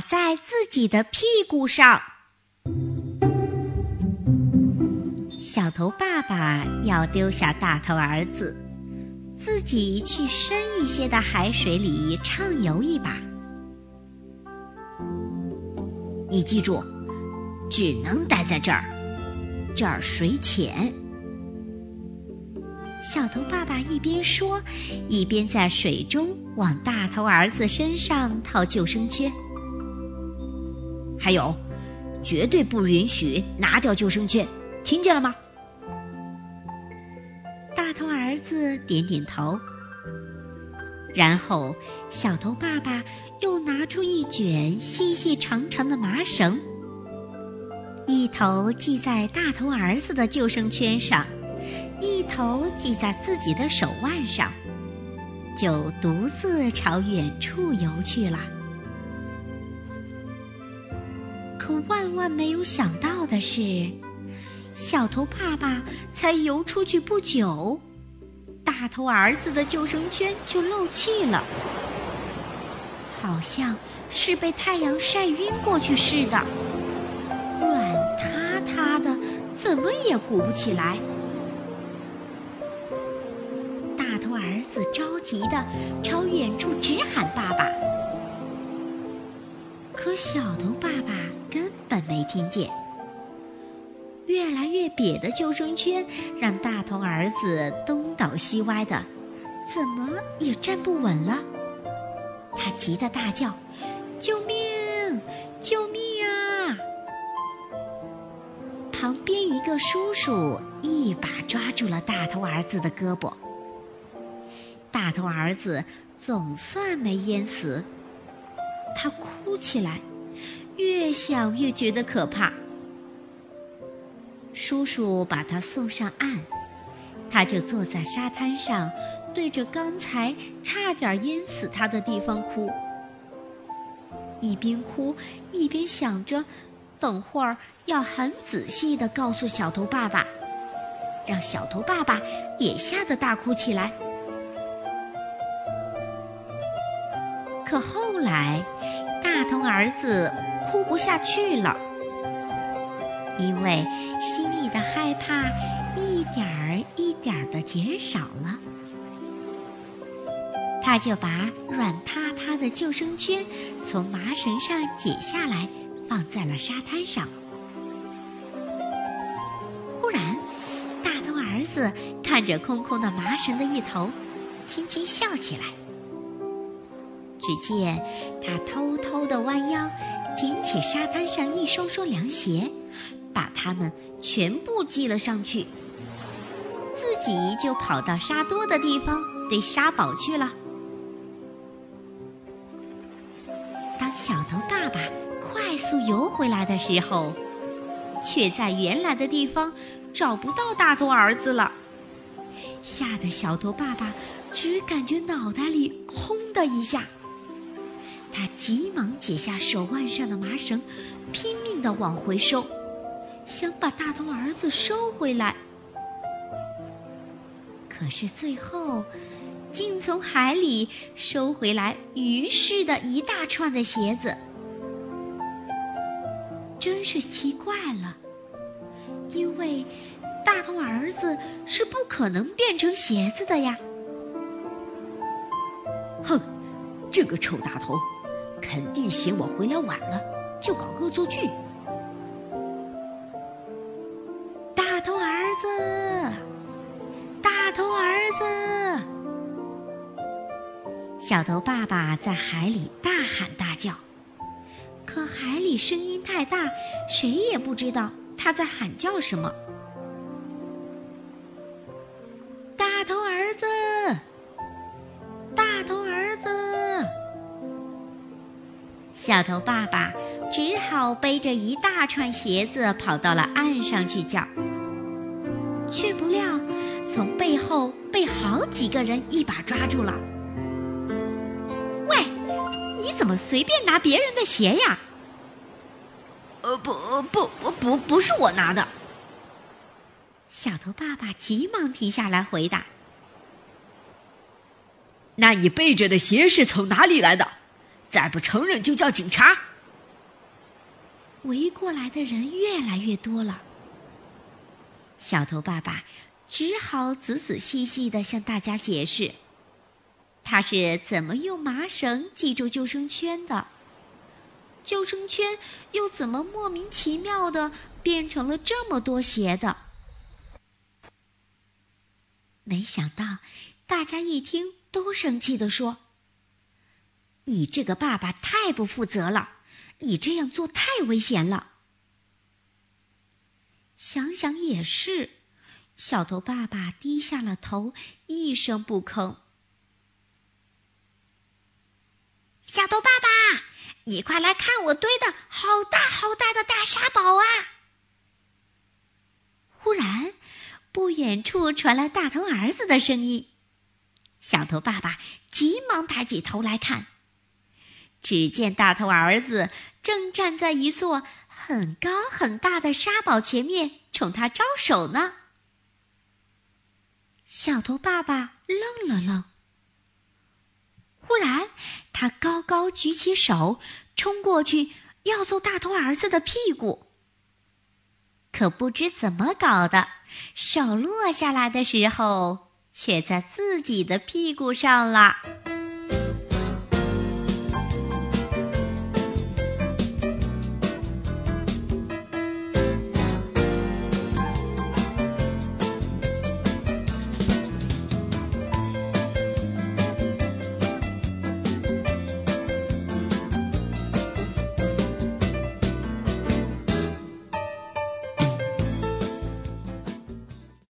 在自己的屁股上。小头爸爸要丢下大头儿子，自己去深一些的海水里畅游一把。你记住，只能待在这儿，这儿水浅。小头爸爸一边说，一边在水中往大头儿子身上套救生圈。还有，绝对不允许拿掉救生圈，听见了吗？大头儿子点点头，然后小头爸爸又拿出一卷细细长长的麻绳，一头系在大头儿子的救生圈上，一头系在自己的手腕上，就独自朝远处游去了。可万万没有想到的是，小头爸爸才游出去不久，大头儿子的救生圈就漏气了，好像是被太阳晒晕过去似的，软塌塌的，怎么也鼓不起来。大头儿子着急地朝远处直喊爸爸，可小头爸爸根本没听见。越来越瘪的救生圈让大头儿子东倒西歪的，怎么也站不稳了。他急得大叫：救命！救命啊！旁边一个叔叔一把抓住了大头儿子的胳膊。大头儿子总算没淹死，他哭起来，越想越觉得可怕。叔叔把他送上岸，他就坐在沙滩上，对着刚才差点淹死他的地方哭，一边哭一边想着，等会儿要很仔细地告诉小头爸爸，让小头爸爸也吓得大哭起来。可后来，大头儿子哭不下去了，因为心里的害怕一点儿一点儿地减少了。他就把软塌塌的救生圈从麻绳上解下来，放在了沙滩上。忽然，大头儿子看着空空的麻绳的一头，轻轻笑起来。只见他偷偷地弯腰，捡起沙滩上一双双凉鞋，把它们全部系了上去，自己就跑到沙多的地方堆沙堡去了。当小头爸爸快速游回来的时候，却在原来的地方找不到大头儿子了，吓得小头爸爸只感觉脑袋里轰的一下。他急忙解下手腕上的麻绳，拼命地往回收，想把大头儿子收回来。可是最后竟从海里收回来鱼似的一大串的鞋子。真是奇怪了，因为大头儿子是不可能变成鞋子的呀。 哼，这个臭大头肯定嫌我回来晚了，就搞恶作剧。 大头儿子，大头儿子！小头爸爸在海里大喊大叫，可海里声音太大，谁也不知道他在喊叫什么。大头儿子，大头儿子！小头爸爸只好背着一大串鞋子跑到了岸上去叫，却不料从背后被好几个人一把抓住了。喂，你怎么随便拿别人的鞋呀？ 不是我拿的。 小头爸爸急忙停下来回答。 那你背着的鞋是从哪里来的？再不承认就叫警察！ 围过来的人越来越多了。小头爸爸只好仔仔细细地向大家解释，他是怎么用麻绳系住救生圈的，救生圈又怎么莫名其妙地变成了这么多鞋的。没想到大家一听都生气地说，你这个爸爸太不负责了，你这样做太危险了。想想也是，小头爸爸低下了头，一声不吭。小头爸爸，你快来看我堆的好大好大的大沙堡啊！忽然，不远处传来大头儿子的声音。小头爸爸急忙抬起头来看，只见大头儿子正站在一座很高很大的沙堡前面，冲他招手呢。小头爸爸愣了愣，忽然他高高举起手，冲过去要揍大头儿子的屁股。可不知怎么搞的，手落下来的时候，却在自己的屁股上了。